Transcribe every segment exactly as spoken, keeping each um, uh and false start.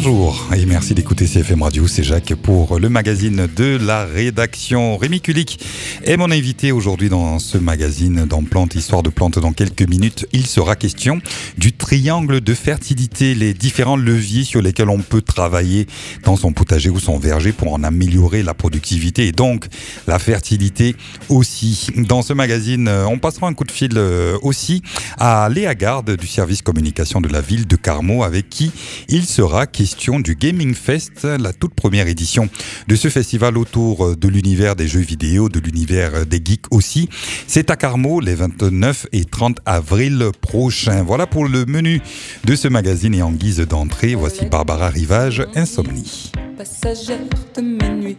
Bonjour et merci d'écouter C F M Radio, c'est Jacques pour le magazine de la rédaction. Rémi Kulik est mon invité aujourd'hui dans ce magazine dans Plantes, Histoire de plantes. Dans quelques minutes, il sera question du triangle de fertilité, les différents leviers sur lesquels on peut travailler dans son potager ou son verger pour en améliorer la productivité et donc la fertilité aussi. Dans ce magazine, on passera un coup de fil aussi à Léa Garde du service communication de la ville de Carmaux avec qui il sera question du Gaming Fest, la toute première édition de ce festival autour de l'univers des jeux vidéo, de l'univers des geeks aussi. C'est à Carmaux les vingt-neuf et trente avril prochains. Voilà pour le menu de ce magazine et en guise d'entrée, voici Barbara Rivage, Insomnie. Passagère de minuit.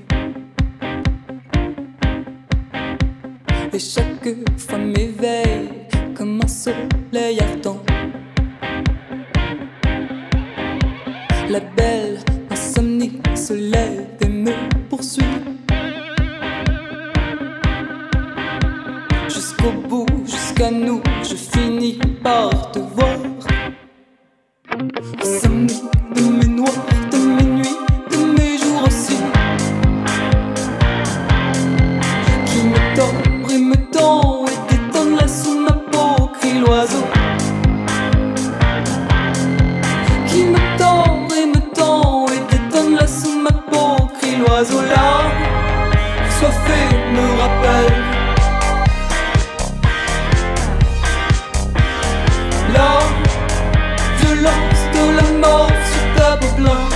Et chaque fois m'éveille comme un soleil ardent. La belle insomnie se lève et me poursuit jusqu'au bout, jusqu'à nous, je finis par te voir. Insomnie de mes noirs, de mes nuits, de mes jours aussi, qui me tord et me tend et détonne là sous ma peau, crie l'oiseau. Qui me tord et me tend et détonne là sous ma peau, crie l'oiseau là, soifé me rappelle la violence de la mort sur ta peau blanche.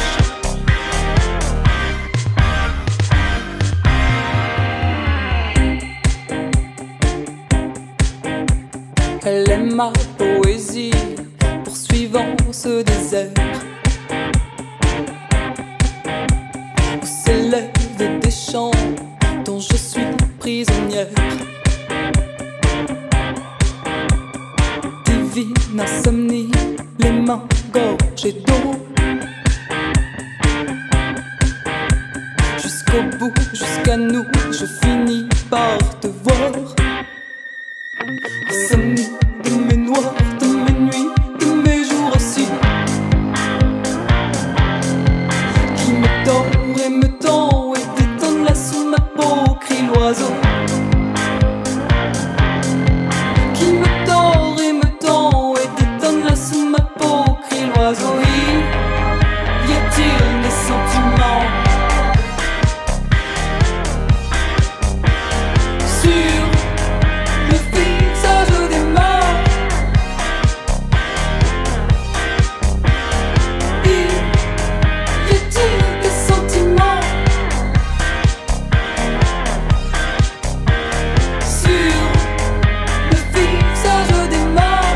Elle aime ma poésie, poursuivant ce désert où s'élèvent des chants dont je suis prisonnière. Divine insomnie, les mains gorgées d'eau, jusqu'au bout, jusqu'à nous, je finis par te voir. Insomnie de mes noirs, de mes nuits, de mes jours aussi, qui me tord et me tend et détonne là sous ma peau, crie l'oiseau. Qui me tord et me tend et détonne là sous ma peau, crie l'oiseau. Y a-t-il des sentiments sur le visage des morts? Y a-t-il des sentiments sur le visage des morts?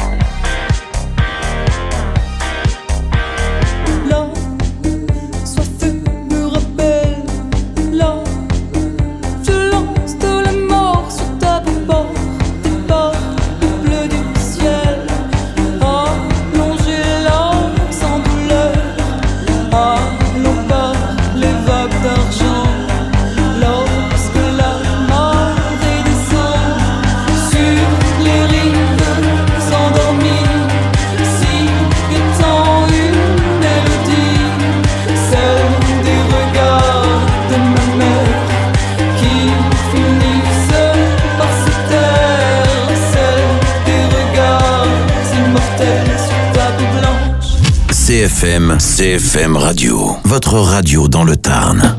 La soif me rappelle la violence de la mort sur ta peau porte des portes bleues du ciel. Allongez là sans douleur, allons par les vagues d'argent. Lorsque la marée descend sur les rives s'endormir, si étant une mélodie, celle des regards de ma mère qui finissent par se taire, celle des regards immortels sur ta peau blanche. C F M, C F M Radio, votre radio dans le Tarn.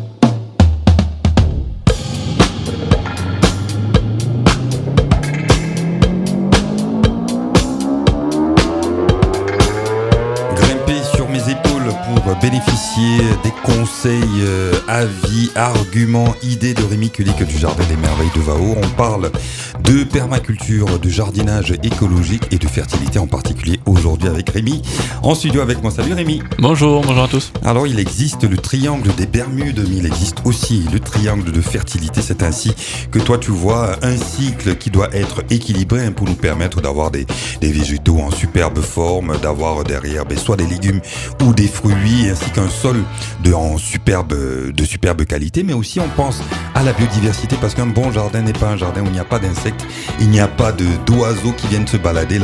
Grimper sur mes épaules pour bénéficier des conseils, euh, avis, arguments, idées de Rémi Kulik du Jardin des Merveilles de Vaud. On parle de permaculture, de jardinage écologique et de fertilité en particulier aujourd'hui avec Rémi en studio avec moi. Salut Rémi. Bonjour, bonjour à tous. Alors il existe le triangle des Bermudes, mais il existe aussi le triangle de fertilité. C'est ainsi que toi tu vois un cycle qui doit être équilibré pour nous permettre d'avoir des, des végétaux en superbe forme, d'avoir derrière ben, soit des légumes ou des fruits, ainsi qu'un sol de, en superbe, de superbe qualité. Mais aussi on pense à la biodiversité, parce qu'un bon jardin n'est pas un jardin où il n'y a pas d'insectes, il n'y a pas de, d'oiseaux qui viennent se balader là.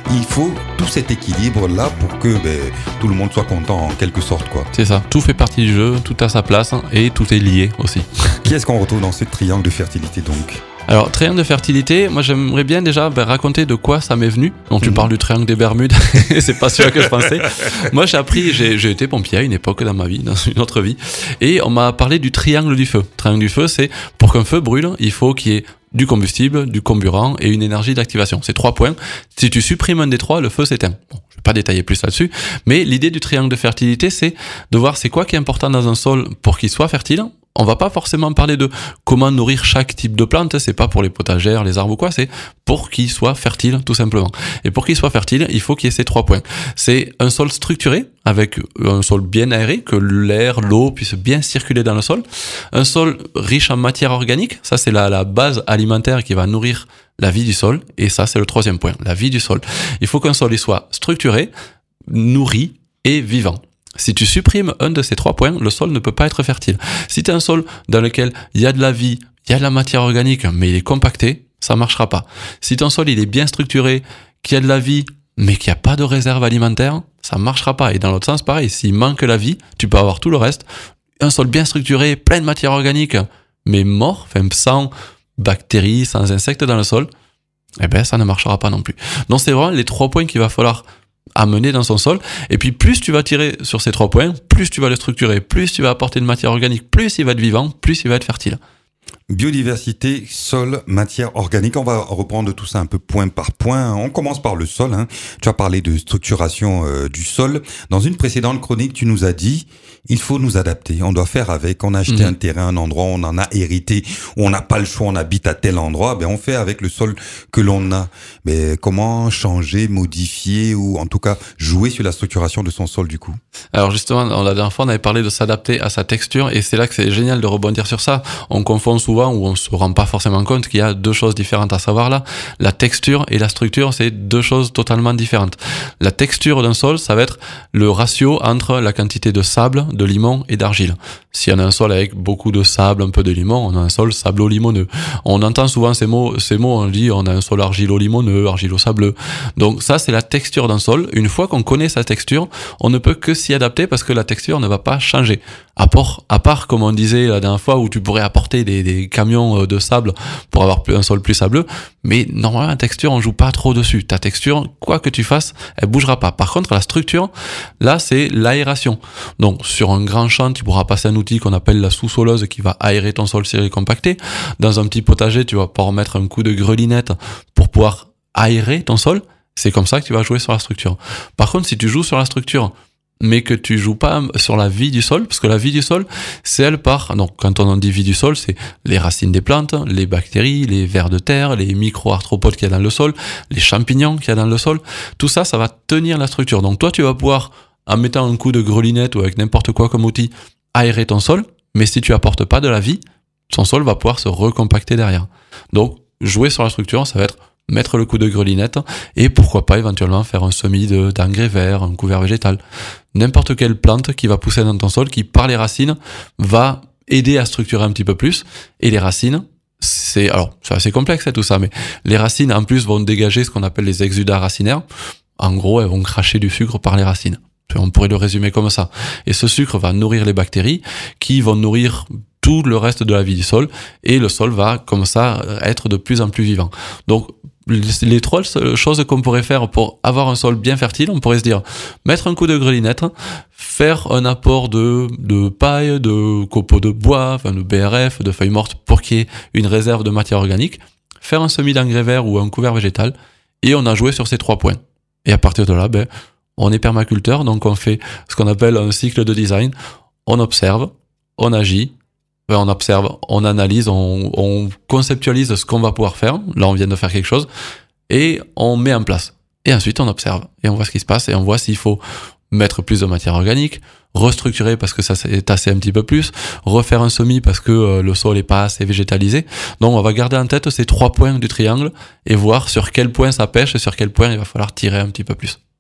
il faut tout cet équilibre-là pour que ben, tout le monde soit content en quelque sorte, quoi. C'est ça, tout fait partie du jeu, tout a sa place et tout est lié aussi. Qui est-ce qu'on retrouve dans ce triangle de fertilité donc ? Alors, triangle de fertilité, moi j'aimerais bien déjà ben, raconter de quoi ça m'est venu. Donc tu mmh. parles du triangle des Bermudes, c'est pas celui que je pensais. Moi j'ai appris, j'ai, j'ai été pompier à une époque dans ma vie, dans une autre vie, et on m'a parlé du triangle du feu. Triangle du feu, c'est pour qu'un feu brûle, il faut qu'il y ait du combustible, du comburant et une énergie d'activation. C'est trois points. Si tu supprimes un des trois, le feu s'éteint. Bon, je vais pas détailler plus là-dessus, mais l'idée du triangle de fertilité, c'est de voir c'est quoi qui est important dans un sol pour qu'il soit fertile. On va pas forcément parler de comment nourrir chaque type de plante, c'est pas pour les potagères, les arbres ou quoi, c'est pour qu'il soit fertile, tout simplement. Et pour qu'il soit fertile, il faut qu'il y ait ces trois points. C'est un sol structuré, avec un sol bien aéré, que l'air, l'eau puissent bien circuler dans le sol. Un sol riche en matière organique, ça c'est la, la base alimentaire qui va nourrir la vie du sol. Et ça c'est le troisième point, la vie du sol. Il faut qu'un sol il soit structuré, nourri et vivant. Si tu supprimes un de ces trois points, le sol ne peut pas être fertile. Si tu as un sol dans lequel il y a de la vie, il y a de la matière organique, mais il est compacté, ça marchera pas. Si ton sol il est bien structuré, qu'il y a de la vie, mais qu'il n'y a pas de réserve alimentaire, ça marchera pas. Et dans l'autre sens, pareil, s'il manque la vie, tu peux avoir tout le reste. Un sol bien structuré, plein de matière organique, mais mort, enfin sans bactéries, sans insectes dans le sol, eh ben ça ne marchera pas non plus. Donc c'est vraiment les trois points qu'il va falloir amener dans son sol, et puis plus tu vas tirer sur ces trois points, plus tu vas le structurer, plus tu vas apporter de matière organique, plus il va être vivant, plus il va être fertile. Biodiversité, sol, matière organique. On va reprendre tout ça un peu point par point. On commence par le sol. Hein. Tu as parlé de structuration euh, du sol. Dans une précédente chronique, tu nous as dit il faut nous adapter. On doit faire avec. On a acheté mmh. un terrain, un endroit, on en a hérité, où on n'a pas le choix, on habite à tel endroit. Ben on fait avec le sol que l'on a. Mais comment changer, modifier ou en tout cas jouer sur la structuration de son sol du coup ? Alors justement, la dernière fois, on avait parlé de s'adapter à sa texture, et c'est là que c'est génial de rebondir sur ça. On confond souvent, ou on se rend pas forcément compte qu'il y a deux choses différentes à savoir là. La texture et la structure, c'est deux choses totalement différentes. La texture d'un sol, ça va être le ratio entre la quantité de sable, de limon et d'argile. Si on a un sol avec beaucoup de sable, un peu de limon, on a un sol sablo-limoneux. On entend souvent ces mots, ces mots, on dit on a un sol argilo-limoneux, argilo-sableux. Donc ça, c'est la texture d'un sol. Une fois qu'on connaît sa texture, on ne peut que s'y adapter parce que la texture ne va pas changer. À part, à part comme on disait la dernière fois, où tu pourrais apporter des, des camions de sable pour avoir un sol plus sableux, mais normalement la texture, on joue pas trop dessus. Ta texture, quoi que tu fasses, elle bougera pas. Par contre, la structure, là, c'est l'aération. Donc sur un grand champ, tu pourras passer un outil qu'on appelle la sous-soleuse qui va aérer ton sol serré compacté. Dans un petit potager, tu vas pouvoir mettre un coup de grelinette pour pouvoir aérer ton sol. C'est comme ça que tu vas jouer sur la structure. Par contre, si tu joues sur la structure, mais que tu joues pas sur la vie du sol, parce que la vie du sol, c'est elle part, donc quand on dit vie du sol, c'est les racines des plantes, les bactéries, les vers de terre, les micro-arthropodes qu'il y a dans le sol, les champignons qu'il y a dans le sol, tout ça, ça va tenir la structure. Donc toi, tu vas pouvoir, en mettant un coup de grelinette ou avec n'importe quoi comme outil, aérer ton sol, mais si tu apportes pas de la vie, ton sol va pouvoir se recompacter derrière. Donc, jouer sur la structure, ça va être mettre le coup de grelinette et pourquoi pas éventuellement faire un semis de, d'engrais verts, un couvert végétal. N'importe quelle plante qui va pousser dans ton sol, qui par les racines va aider à structurer un petit peu plus. Et les racines, c'est, alors c'est assez complexe tout ça, mais les racines en plus vont dégager ce qu'on appelle les exudats racinaires. En gros, elles vont cracher du sucre par les racines. On pourrait le résumer comme ça. Et ce sucre va nourrir les bactéries qui vont nourrir tout le reste de la vie du sol, et le sol va comme ça être de plus en plus vivant. Donc les trois choses qu'on pourrait faire pour avoir un sol bien fertile, on pourrait se dire mettre un coup de grelinette, faire un apport de, de paille, de copeaux de bois, enfin de B R F, de feuilles mortes pour qu'il y ait une réserve de matière organique, faire un semis d'engrais verts ou un couvert végétal, et on a joué sur ces trois points. Et à partir de là, ben, on est permaculteur, donc on fait ce qu'on appelle un cycle de design. On observe, on agit, on observe, on analyse, on, on conceptualise ce qu'on va pouvoir faire. Là, on vient de faire quelque chose et on met en place. Et ensuite, on observe et on voit ce qui se passe et on voit s'il faut mettre plus de matière organique, restructurer parce que ça s'est tassé un petit peu plus, refaire un semis parce que euh, le sol est pas assez végétalisé. Donc, on va garder en tête ces trois points du triangle et voir sur quel point ça pêche et sur quel point il va falloir tirer un petit peu plus.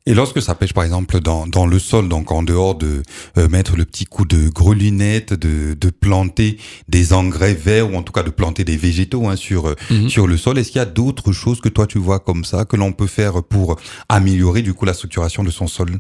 Et lorsque ça pêche, par exemple, dans, dans le sol, donc en dehors de euh, mettre le petit coup de grelinette, de, de planter des engrais verts ou en tout cas de planter des végétaux hein, sur, mm-hmm. sur le sol, est-ce qu'il y a d'autres choses que toi tu vois comme ça, que l'on peut faire pour améliorer du coup la structuration de son sol?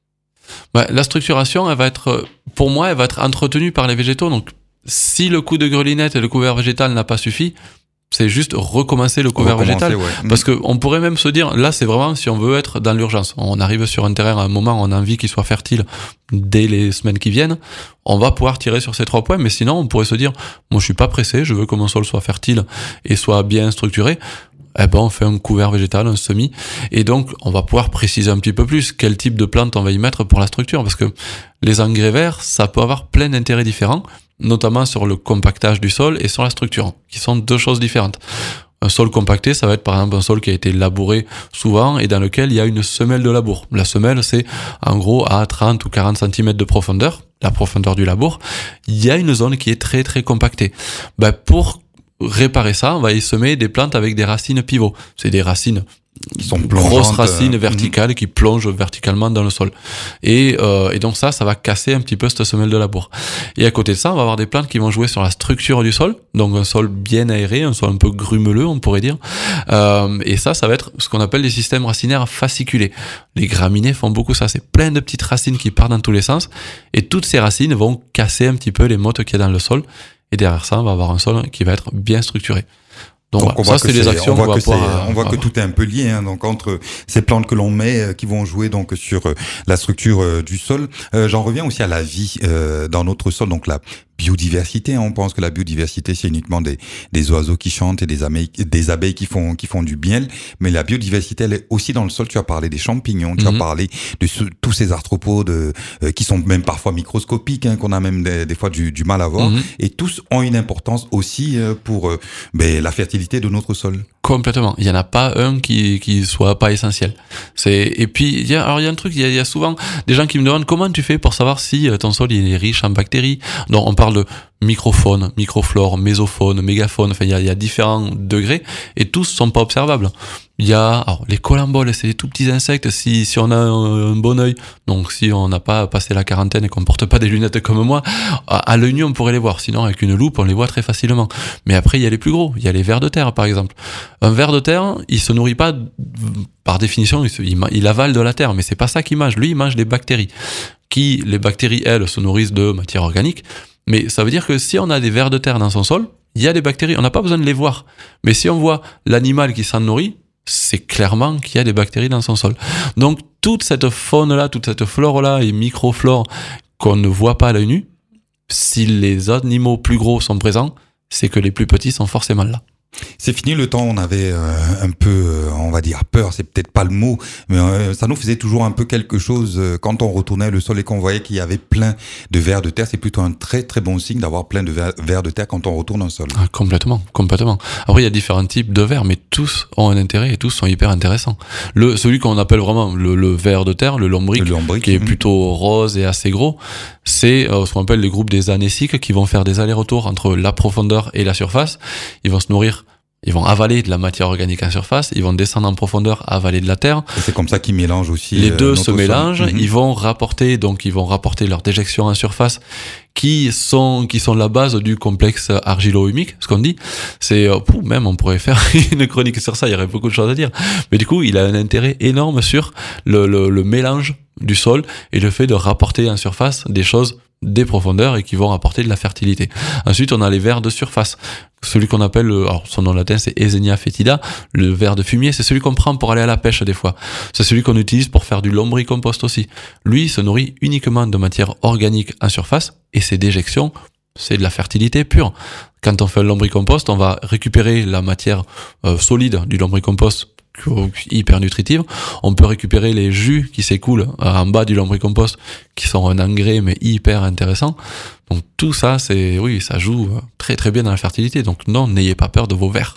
Bah, la structuration, elle va être, pour moi, elle va être entretenue par les végétaux. Donc, si le coup de grelinette et le couvert végétal n'a pas suffi, c'est juste recommencer le couvert végétal. Ouais. Parce que on pourrait même se dire, là, c'est vraiment si on veut être dans l'urgence. On arrive sur un terrain à un moment, on a envie qu'il soit fertile dès les semaines qui viennent. On va pouvoir tirer sur ces trois points. Mais sinon, on pourrait se dire, moi, je suis pas pressé, je veux que mon sol soit fertile et soit bien structuré. Eh ben, on fait un couvert végétal, un semis. Et donc, on va pouvoir préciser un petit peu plus quel type de plante on va y mettre pour la structure. Parce que les engrais verts, ça peut avoir plein d'intérêts différents, notamment sur le compactage du sol et sur la structure, qui sont deux choses différentes. Un sol compacté, ça va être par exemple un sol qui a été labouré souvent et dans lequel il y a une semelle de labour. La semelle, c'est en gros à trente ou quarante centimètres de profondeur, la profondeur du labour. Il y a une zone qui est très très compactée. Ben, pour réparer ça, on va y semer des plantes avec des racines pivots. C'est des racines qui sont grosses racines verticales mmh. qui plongent verticalement dans le sol. Et, euh, et donc ça, ça va casser un petit peu cette semelle de labour. Et à côté de ça, on va avoir des plantes qui vont jouer sur la structure du sol, donc un sol bien aéré, un sol un peu grumeleux, on pourrait dire. Euh, et ça, ça va être ce qu'on appelle des systèmes racinaires fasciculés. Les graminées font beaucoup ça. C'est plein de petites racines qui partent dans tous les sens. Et toutes ces racines vont casser un petit peu les mottes qu'il y a dans le sol. Et derrière ça, on va avoir un sol qui va être bien structuré. Donc, donc voilà, ça, c'est les actions on voit qu'on va que pouvoir... On voit que tout est un peu lié, hein, donc entre ces plantes que l'on met, euh, qui vont jouer donc sur euh, la structure euh, du sol. Euh, j'en reviens aussi à la vie euh, dans notre sol, donc la biodiversité. Hein, on pense que la biodiversité, c'est uniquement des, des oiseaux qui chantent et des abeilles, des abeilles qui font, qui font du miel. Mais la biodiversité, elle est aussi dans le sol. Tu as parlé des champignons, tu mm-hmm. as parlé de ce, tous ces arthropodes euh, qui sont même parfois microscopiques, hein, qu'on a même des, des fois du, du mal à voir. Mm-hmm. Et tous ont une importance aussi euh, pour euh, ben, la fertilité de notre sol. Complètement. Il y en a pas un qui qui soit pas essentiel. C'est et puis il y a alors il y a un truc, il y a, il y a souvent des gens qui me demandent comment tu fais pour savoir si ton sol il est riche en bactéries. Donc on parle de microfaune, microflore, mésofaune, mégafaune, enfin il y a, il y a différents degrés et tous sont pas observables. Il y a alors, les colamboles, c'est des tout petits insectes si si on a un, un bon œil. Donc si on n'a pas passé la quarantaine et qu'on porte pas des lunettes comme moi, à, à l'œil nu on pourrait les voir. Sinon avec une loupe on les voit très facilement. Mais après il y a les plus gros, il y a les vers de terre par exemple. Un ver de terre, il se nourrit pas par définition, il, se, il, il avale de la terre, mais c'est pas ça qu'il mange. Lui il mange des bactéries. Qui les bactéries elles se nourrissent de matière organique. Mais ça veut dire que si on a des vers de terre dans son sol, il y a des bactéries. On n'a pas besoin de les voir. Mais si on voit l'animal qui s'en nourrit, c'est clairement qu'il y a des bactéries dans son sol. Donc, toute cette faune-là, toute cette flore-là et microflore qu'on ne voit pas à l'œil nu, si les animaux plus gros sont présents, c'est que les plus petits sont forcément là. C'est fini le temps, on avait euh, un peu, euh, on va dire peur, c'est peut-être pas le mot, mais euh, ça nous faisait toujours un peu quelque chose euh, quand on retournait le sol et qu'on voyait qu'il y avait plein de vers de terre. C'est plutôt un très très bon signe d'avoir plein de vers, vers de terre quand on retourne un sol. Ah, complètement, complètement. Après il y a différents types de vers, mais tous ont un intérêt et tous sont hyper intéressants. Le celui qu'on appelle vraiment le, le ver de terre, le lombric, le lombric qui est mmh. plutôt rose et assez gros, c'est euh, ce qu'on appelle les groupes des anéciques qui vont faire des allers-retours entre la profondeur et la surface. Ils vont se nourrir. Ils vont avaler de la matière organique en surface, ils vont descendre en profondeur, avaler de la terre. Et c'est comme ça qu'ils mélangent aussi. Les deux euh, se mélangent, mmh. ils vont rapporter, donc ils vont rapporter leur déjection en surface, qui sont qui sont la base du complexe argilo-humique, ce qu'on dit. C'est euh, pouf, même on pourrait faire une chronique sur ça, il y aurait beaucoup de choses à dire. Mais du coup, il a un intérêt énorme sur le, le, le mélange du sol et le fait de rapporter en surface des choses des profondeurs et qui vont apporter de la fertilité. Ensuite, on a les vers de surface. Celui qu'on appelle, alors son nom latin c'est Eisenia foetida, le ver de fumier, c'est celui qu'on prend pour aller à la pêche des fois. C'est celui qu'on utilise pour faire du lombricompost aussi. Lui, il se nourrit uniquement de matière organique en surface et ses déjections, c'est de la fertilité pure. Quand on fait un lombricompost, on va récupérer la matière euh, solide du lombricompost hyper nutritive. On peut récupérer les jus qui s'écoulent en bas du lombricompost qui sont un engrais mais hyper intéressant. Donc tout ça, c'est oui, ça joue très très bien dans la fertilité. Donc non, n'ayez pas peur de vos vers.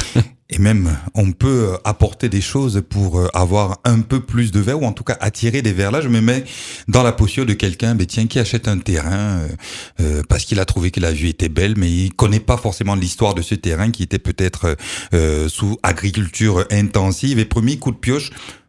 Et même, on peut apporter des choses pour avoir un peu plus de vers, ou en tout cas attirer des vers. Là, je me mets dans la posture de quelqu'un, ben tiens, qui achète un terrain euh, parce qu'il a trouvé que la vue était belle, mais il connaît pas forcément l'histoire de ce terrain qui était peut-être euh, sous agriculture intensive. Et premier coup de pioche,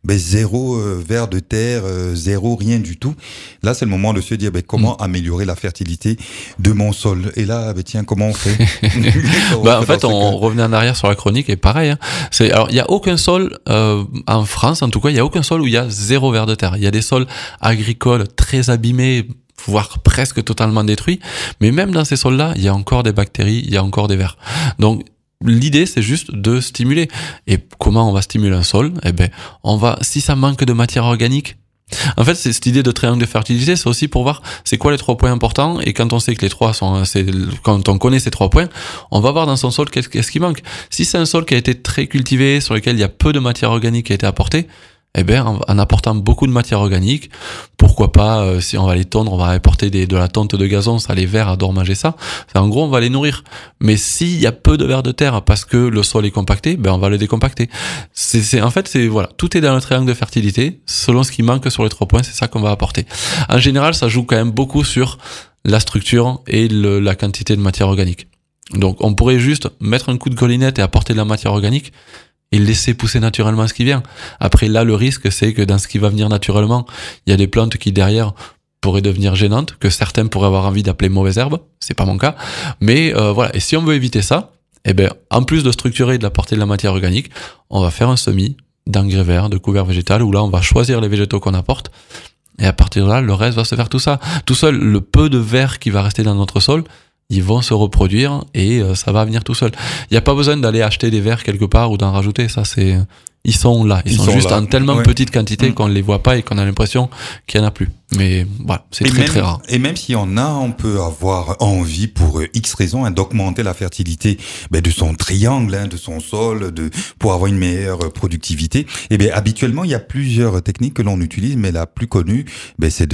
ben, zéro euh, vers de terre, euh, zéro rien du tout. Là, c'est le moment de se dire ben, comment mmh. améliorer la fertilité de mon sol. Et là, ben, tiens, comment on fait comment bah, on En fait, on revenait en arrière sur la chronique et pareil. Hein, c'est, alors, il n'y a aucun sol, euh, en France en tout cas, il n'y a aucun sol où il y a zéro vers de terre. Il y a des sols agricoles très abîmés, voire presque totalement détruits. Mais même dans ces sols-là, il y a encore des bactéries, il y a encore des vers. Donc, l'idée, c'est juste de stimuler. Et comment on va stimuler un sol? Eh ben, on va, si ça manque de matière organique, en fait, c'est cette idée de triangle de fertilité, c'est aussi pour voir c'est quoi les trois points importants. Et quand on sait que les trois sont, c'est, quand on connaît ces trois points, on va voir dans son sol qu'est-ce, qu'est-ce qui manque. Si c'est un sol qui a été très cultivé, sur lequel il y a peu de matière organique qui a été apportée, eh bien, en, en apportant beaucoup de matière organique, pourquoi pas, euh, si on va les tondre, on va apporter des, de la tonte de gazon, ça, les vers adorent manger ça. En gros, on va les nourrir. Mais s'il y a peu de vers de terre parce que le sol est compacté, ben, on va le décompacter. C'est, c'est, en fait, c'est, voilà, tout est dans le triangle de fertilité. Selon ce qui manque sur les trois points, c'est ça qu'on va apporter. En général, ça joue quand même beaucoup sur la structure et le, la quantité de matière organique. Donc, on pourrait juste mettre un coup de grelinette et apporter de la matière organique et laisser pousser naturellement ce qui vient. Après, là, le risque, c'est que dans ce qui va venir naturellement, il y a des plantes qui, derrière, pourraient devenir gênantes, que certains pourraient avoir envie d'appeler mauvaises herbes. C'est pas mon cas. Mais euh, voilà. Et si on veut éviter ça, eh ben, en plus de structurer et d'apporter de la matière organique, on va faire un semis d'engrais verts, de couvert végétal, où là, on va choisir les végétaux qu'on apporte. Et à partir de là, le reste va se faire tout ça. Tout seul, le peu de verre qui va rester dans notre sol, ils vont se reproduire et euh, ça va venir tout seul. Il n'y a pas besoin d'aller acheter des vers quelque part ou d'en rajouter. Ça, c'est, ils sont là. Ils, ils sont, sont juste là. En tellement ouais. petite quantité mmh. qu'on ne les voit pas et qu'on a l'impression qu'il n'y en a plus. Mais voilà, c'est et très même, très rare. Et même si on a, on peut avoir envie pour euh, X raisons hein, d'augmenter la fertilité ben, de son triangle, hein, de son sol, de pour avoir une meilleure productivité. Et bien habituellement, il y a plusieurs techniques que l'on utilise, mais la plus connue, ben, c'est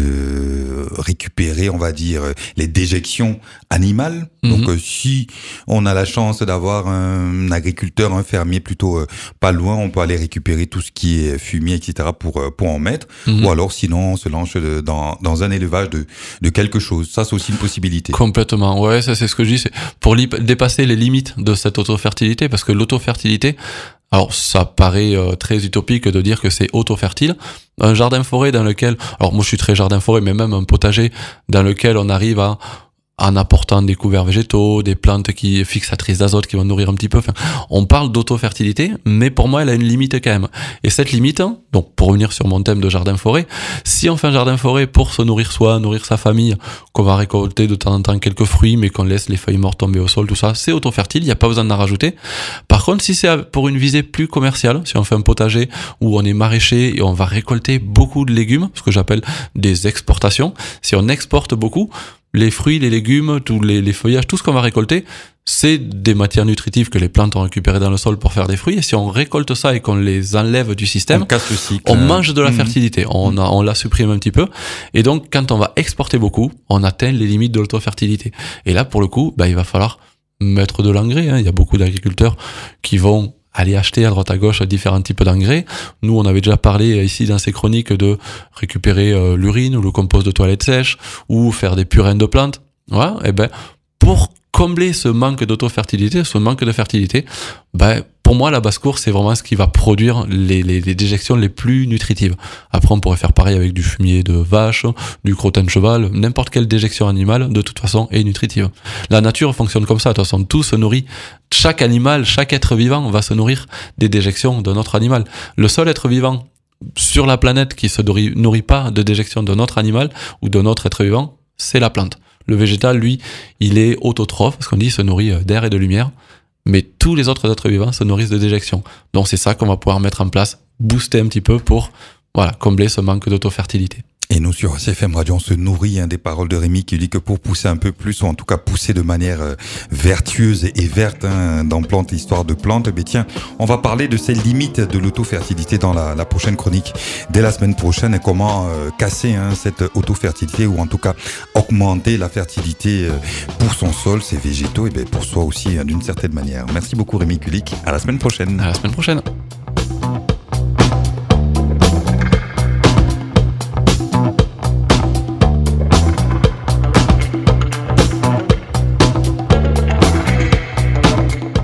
de récupérer, on va dire, les déjections animales. Mm-hmm. Donc euh, si on a la chance d'avoir un agriculteur, un fermier plutôt euh, pas loin, on peut aller récupérer tout ce qui est fumier, et cetera pour euh, pour en mettre. Mm-hmm. Ou alors sinon on se lance de, Dans, dans un élevage de, de quelque chose. Ça, c'est aussi une possibilité. Complètement. Ouais, ça, c'est ce que je dis. C'est pour li- dépasser les limites de cette autofertilité, parce que l'autofertilité, alors, ça paraît euh, très utopique de dire que c'est auto-fertile. Un jardin-forêt dans lequel, alors moi, je suis très jardin-forêt, mais même un potager dans lequel on arrive à, en apportant des couverts végétaux, des plantes qui fixatrices d'azote qui vont nourrir un petit peu. Enfin, on parle d'auto-fertilité, mais pour moi, elle a une limite quand même. Et cette limite, donc pour revenir sur mon thème de jardin-forêt, si on fait un jardin-forêt pour se nourrir soi, nourrir sa famille, qu'on va récolter de temps en temps quelques fruits, mais qu'on laisse les feuilles mortes tomber au sol, tout ça, c'est auto-fertile, il n'y a pas besoin d'en rajouter. Par contre, si c'est pour une visée plus commerciale, si on fait un potager où on est maraîcher et on va récolter beaucoup de légumes, ce que j'appelle des exportations, si on exporte beaucoup, les fruits, les légumes, tous les, les feuillages, tout ce qu'on va récolter, c'est des matières nutritives que les plantes ont récupérées dans le sol pour faire des fruits. Et si on récolte ça et qu'on les enlève du système, on casse le cycle. On mange de la mmh. fertilité. On, a, on la supprime un petit peu. Et donc, quand on va exporter beaucoup, on atteint les limites de l'autofertilité. Et là, pour le coup, bah, il va falloir mettre de l'engrais. Hein. Il y a beaucoup d'agriculteurs qui vont aller acheter à droite à gauche différents types d'engrais. Nous, on avait déjà parlé ici dans ces chroniques de récupérer euh, l'urine ou le compost de toilette sèche ou faire des purins de plantes. Voilà. Et ben, pour combler ce manque d'autofertilité, ce manque de fertilité, ben, pour moi, la basse-cour, c'est vraiment ce qui va produire les, les, les déjections les plus nutritives. Après, on pourrait faire pareil avec du fumier de vache, du crottin de cheval, n'importe quelle déjection animale, de toute façon, est nutritive. La nature fonctionne comme ça, de toute façon, tout se nourrit. Chaque animal, chaque être vivant va se nourrir des déjections d'un autre animal. Le seul être vivant sur la planète qui se nourrit, nourrit pas de déjections d'un autre animal ou d'un autre être vivant, c'est la plante. Le végétal, lui, il est autotrophe, parce qu'on dit, il se nourrit d'air et de lumière. Mais tous les autres êtres vivants se nourrissent de déjections. Donc c'est ça qu'on va pouvoir mettre en place, booster un petit peu pour voilà, combler ce manque d'autofertilité. Et nous, sur C F M Radio, on se nourrit hein, des paroles de Rémi qui dit que pour pousser un peu plus, ou en tout cas pousser de manière euh, vertueuse et, et verte hein, dans Plantes, Histoire de Plantes, mais tiens, on va parler de ces limites de l'autofertilité dans la, la prochaine chronique. Dès la semaine prochaine, et comment euh, casser hein, cette autofertilité, ou en tout cas augmenter la fertilité euh, pour son sol, ses végétaux, et bien pour soi aussi hein, d'une certaine manière. Merci beaucoup Rémi Kulik, à la semaine prochaine. À la semaine prochaine.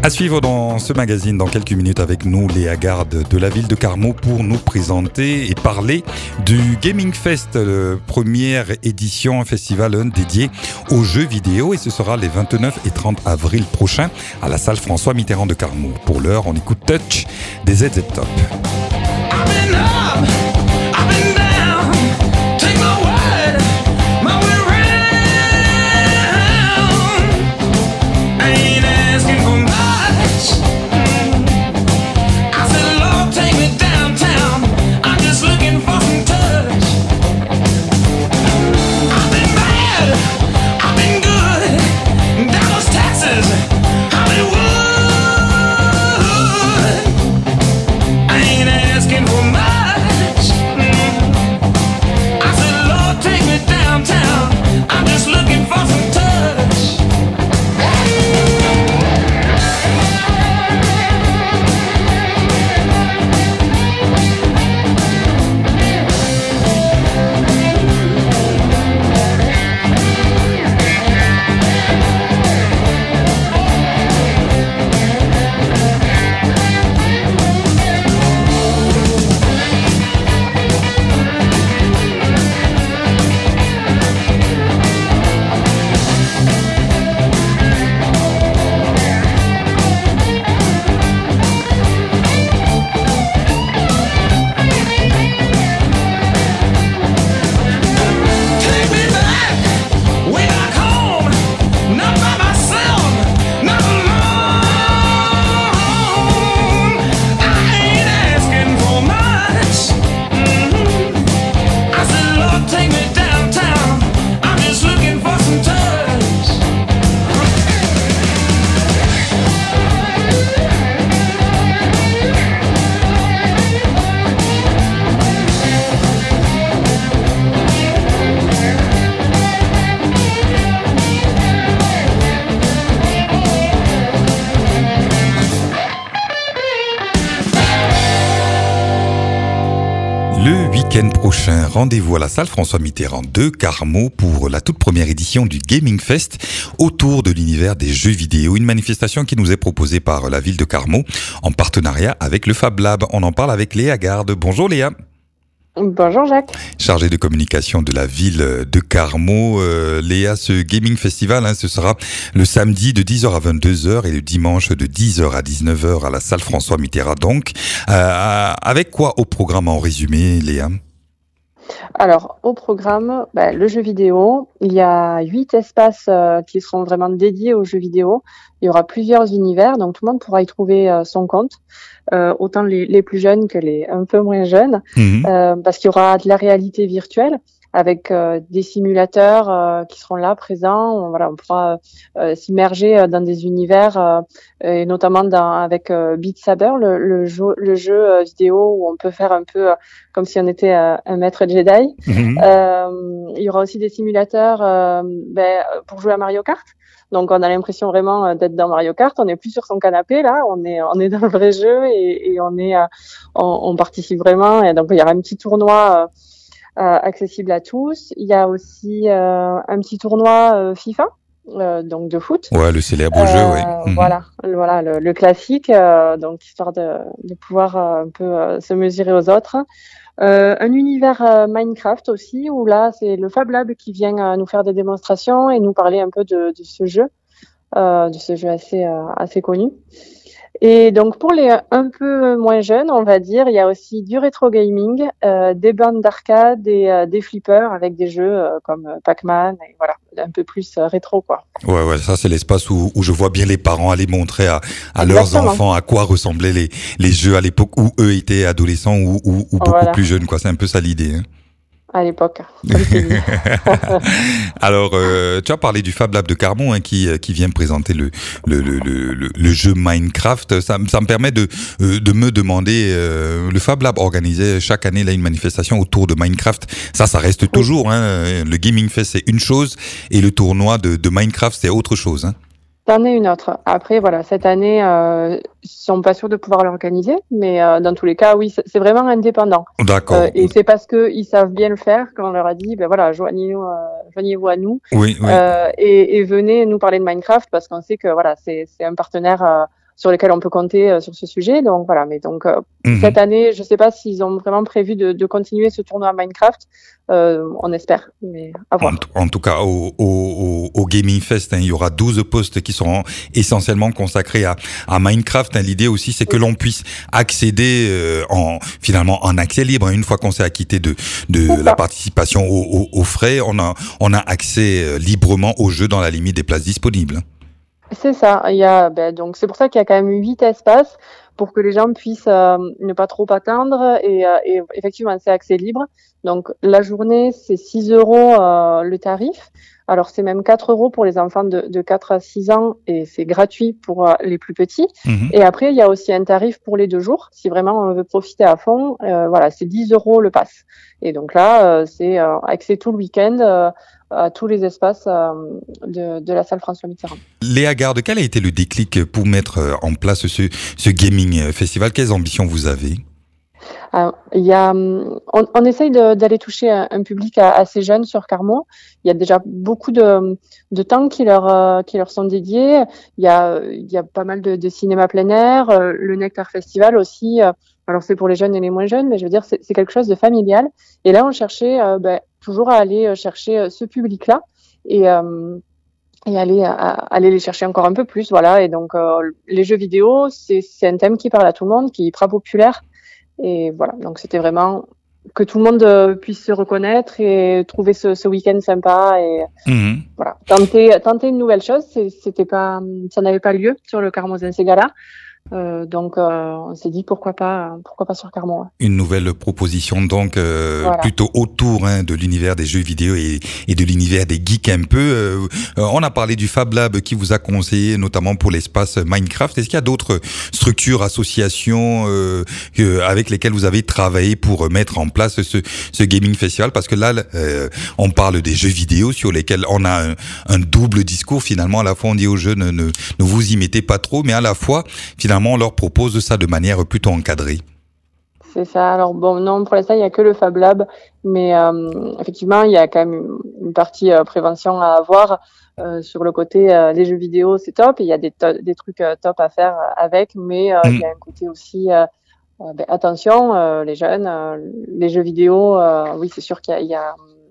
À suivre dans ce magazine dans quelques minutes avec nous Léa Garde de la ville de Carmaux pour nous présenter et parler du Gaming Fest, euh, première édition, un festival euh, dédié aux jeux vidéo et ce sera les vingt-neuf et trente avril prochains à la salle François Mitterrand de Carmaux. Pour l'heure, on écoute Touch des Z Z Top. Le week-end prochain, rendez-vous à la salle François Mitterrand de Carmaux pour la toute première édition du Gaming Fest autour de l'univers des jeux vidéo. Une manifestation qui nous est proposée par la ville de Carmaux en partenariat avec le Fab Lab. On en parle avec Léa Garde. Bonjour Léa. Bonjour Jacques. Chargée de communication de la ville de Carmaux. Euh, Léa, ce Gaming Festival, hein, ce sera le samedi de dix heures à vingt-deux heures et le dimanche de dix heures à dix-neuf heures à la salle François Mitterrand. Donc, euh, avec quoi au programme en résumé, Léa ? Alors, au programme, bah, le jeu vidéo. Il y a huit espaces euh, qui seront vraiment dédiés aux jeux vidéo. Il y aura plusieurs univers, donc tout le monde pourra y trouver euh, son compte. Euh, autant les, les plus jeunes que les un peu moins jeunes, mmh. euh, parce qu'il y aura de la réalité virtuelle avec euh, des simulateurs euh, qui seront là présents. On, voilà, on pourra euh, s'immerger dans des univers, euh, et notamment dans, avec euh, Beat Saber, le, le jeu, le jeu euh, vidéo où on peut faire un peu euh, comme si on était euh, un maître Jedi. Mmh. Euh, il y aura aussi des simulateurs euh, ben, pour jouer à Mario Kart. Donc, on a l'impression vraiment d'être dans Mario Kart. On n'est plus sur son canapé, là. On est, on est dans le vrai jeu et, et on est, on, on participe vraiment. Et donc, il y aura un petit tournoi euh, accessible à tous. Il y a aussi euh, un petit tournoi euh, FIFA, euh, donc de foot. Ouais, le célèbre euh, jeu, oui. Voilà, le, voilà, le, le classique. Euh, donc, histoire de, de pouvoir euh, un peu euh, se mesurer aux autres. Euh, un univers euh, Minecraft aussi, où là, c'est le Fab Lab qui vient euh, nous faire des démonstrations et nous parler un peu de, de ce jeu, euh, de ce jeu assez, euh, assez connu. Et donc, pour les un peu moins jeunes, on va dire, il y a aussi du rétro gaming, euh, des bandes d'arcade et euh, des flippers avec des jeux euh, comme Pac-Man, et voilà, un peu plus euh, rétro, quoi. Ouais, ouais, ça, c'est l'espace où, où je vois bien les parents aller montrer à, à leurs enfants à quoi ressemblaient les, les jeux à l'époque où eux étaient adolescents ou, ou, ou beaucoup voilà. plus jeunes, quoi. C'est un peu ça l'idée, hein. À l'époque. Alors, euh, tu as parlé du Fab Lab de Carmaux, hein, qui qui vient présenter le le le le, le jeu Minecraft. Ça, ça me permet de de me demander, euh, le Fab Lab organisait chaque année là une manifestation autour de Minecraft. Ça, ça reste toujours. Hein, le Gaming Fest c'est une chose et le tournoi de de Minecraft c'est autre chose. Hein. C'en est une autre. Après, voilà, cette année, euh, ils sont pas sûrs de pouvoir l'organiser, mais euh, dans tous les cas, oui, c'est vraiment indépendant. D'accord. Euh, et c'est parce que ils savent bien le faire qu'on leur a dit, ben voilà, joignez-nous, euh, joignez-vous à nous, oui, oui. Euh, et, et venez nous parler de Minecraft parce qu'on sait que voilà, c'est c'est un partenaire euh, sur lesquels on peut compter euh, sur ce sujet. Donc voilà, mais donc euh, mmh. cette année, je sais pas s'ils ont vraiment prévu de, de continuer ce tournoi Minecraft. Euh, on espère, mais à voir. En, en tout cas, au, au, au Gaming Fest, hein, il y aura douze postes qui seront essentiellement consacrés à, à Minecraft. Hein. L'idée aussi, c'est que l'on puisse accéder euh, en finalement en accès libre. Une fois qu'on s'est acquitté de, de la participation aux, aux, aux frais, on a, on a accès librement au jeu dans la limite des places disponibles. C'est ça. Il y a, ben, donc c'est pour ça qu'il y a quand même huit espaces pour que les gens puissent euh, ne pas trop attendre et, euh, et effectivement c'est accès libre. Donc la journée c'est six euros euh, le tarif. Alors c'est même quatre euros pour les enfants de, de quatre à six ans et c'est gratuit pour euh, les plus petits. Mmh. Et après il y a aussi un tarif pour les deux jours. Si vraiment on veut profiter à fond, euh, voilà c'est dix euros le pass. Et donc là euh, c'est euh, accès tout le week-end euh, à tous les espaces euh, de, de la salle François Mitterrand. Léa Garde, quel a été le déclic pour mettre en place ce, ce gaming festival? Quelles ambitions vous avez? Alors, il y a, on, on essaye de, d'aller toucher un, un public assez jeune sur Carmaux. Il y a déjà beaucoup de, de temps qui leur, euh, qui leur sont dédiés. Il y a, il y a pas mal de, de cinéma plein air, euh, le Nectar Festival aussi. Euh, alors c'est pour les jeunes et les moins jeunes, mais je veux dire c'est, c'est quelque chose de familial. Et là on cherchait euh, ben, toujours à aller chercher ce public-là et euh, et aller à, aller les chercher encore un peu plus, voilà. Et donc euh, les jeux vidéo, c'est, c'est un thème qui parle à tout le monde, qui est hyper populaire. Et voilà, donc c'était vraiment que tout le monde euh, puisse se reconnaître et trouver ce, ce week-end sympa et mmh. voilà, tenter, tenter une nouvelle chose. C'est, c'était pas, ça n'avait pas lieu sur le Carmozense Gala. Euh, donc euh, on s'est dit pourquoi pas pourquoi pas sur Carmaux. Hein. Une nouvelle proposition donc euh, voilà. plutôt autour hein, de l'univers des jeux vidéo et, et de l'univers des geeks un peu. Euh, on a parlé du Fab Lab qui vous a conseillé notamment pour l'espace Minecraft. Est-ce qu'il y a d'autres structures, associations euh, avec lesquelles vous avez travaillé pour mettre en place ce, ce gaming festival? Parce que là euh, on parle des jeux vidéo sur lesquels on a un, un double discours finalement. À la fois on dit aux jeunes ne, ne, ne vous y mettez pas trop, mais à la fois finalement on leur propose ça de manière plutôt encadrée. C'est ça. Alors bon, non, pour l'instant, il n'y a que le Fab Lab, mais euh, effectivement, il y a quand même une partie euh, prévention à avoir euh, sur le côté euh, les jeux vidéo, c'est top. Il y a des, to- des trucs euh, top à faire avec, mais euh, mmh. il y a un côté aussi euh, euh, ben, attention, euh, les jeunes, euh, les jeux vidéo, euh, oui, c'est sûr qu'il y a, il y a,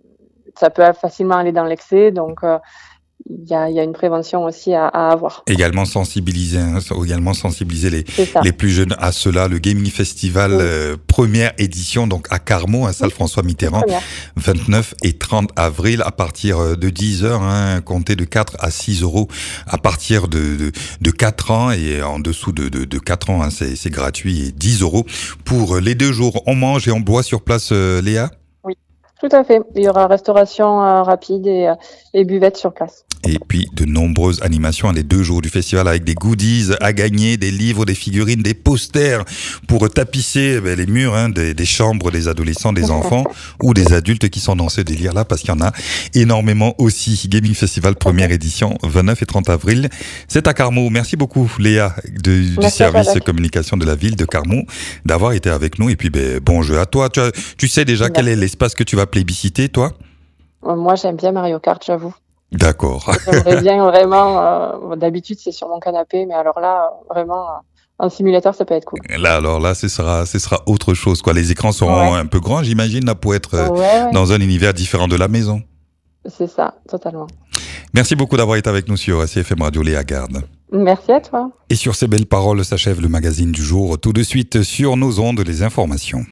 ça peut facilement aller dans l'excès, donc. Euh, Il y, a, il y a une prévention aussi à, à avoir. Également sensibiliser, hein, également sensibiliser les, les plus jeunes à cela. Le Gaming Festival, oui. euh, première édition, donc à Carmaux, à salle oui. François Mitterrand, vingt-neuf et trente avril, à partir de dix heures, hein, comptez de quatre à six euros, à partir de, de, de quatre ans, et en dessous de, de, de quatre ans, hein, c'est, c'est gratuit, et dix euros pour les deux jours. On mange et on boit sur place, euh, Léa? Oui, tout à fait. Il y aura restauration euh, rapide et, euh, et buvette sur place. Et puis de nombreuses animations les deux jours du festival avec des goodies à gagner, des livres, des figurines, des posters pour tapisser ben, les murs hein, des, des chambres des adolescents, des enfants ou des adultes qui sont dans ce délire-là parce qu'il y en a énormément aussi. Gaming Festival première édition, vingt-neuf et trente avril. C'est à Carmaux. Merci beaucoup Léa de, du service communication de la ville de Carmaux d'avoir été avec nous et puis ben, bon jeu à toi. Tu, as, tu sais déjà Merci. Quel est l'espace que tu vas plébisciter toi? Moi j'aime bien Mario Kart, j'avoue. D'accord. J'aimerais bien vraiment, euh, d'habitude c'est sur mon canapé, mais alors là, vraiment, un simulateur ça peut être cool. Là, alors là, ce sera, ce sera autre chose, quoi. Les écrans seront ouais. un peu grands, j'imagine, là, pour être ouais, ouais. dans un univers différent de la maison. C'est ça, totalement. Merci beaucoup d'avoir été avec nous sur C F M Radio, Léa Garde. Merci à toi. Et sur ces belles paroles s'achève le magazine du jour. Tout de suite sur nos ondes, les informations.